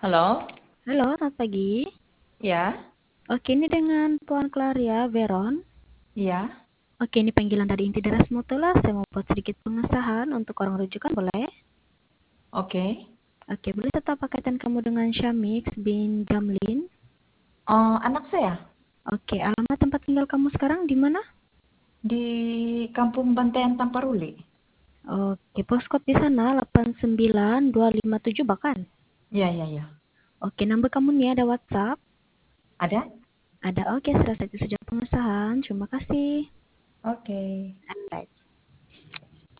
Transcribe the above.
Halo? Halo, selamat pagi. Ya? Oke, ini dengan Puan Claria Veron. Iya? Oke, ini panggilan dari inti daras Mutula. Saya mau buat sedikit pengesahan untuk orang rujukan, boleh? Oke. Oke, boleh tetap pakaian kamu dengan Syamix bin Jamlin. Anak saya Oke, alamat tempat tinggal kamu sekarang di mana? di Kampung Bantean Tamparuli. Oke, postcode di sana 89257 bahkan. Ya, ya, ya. Oke, nomor kamu nih ada WhatsApp? Ada? Ada. Oke, selesai itu saja pengesahan. Terima kasih. Oke. Alright.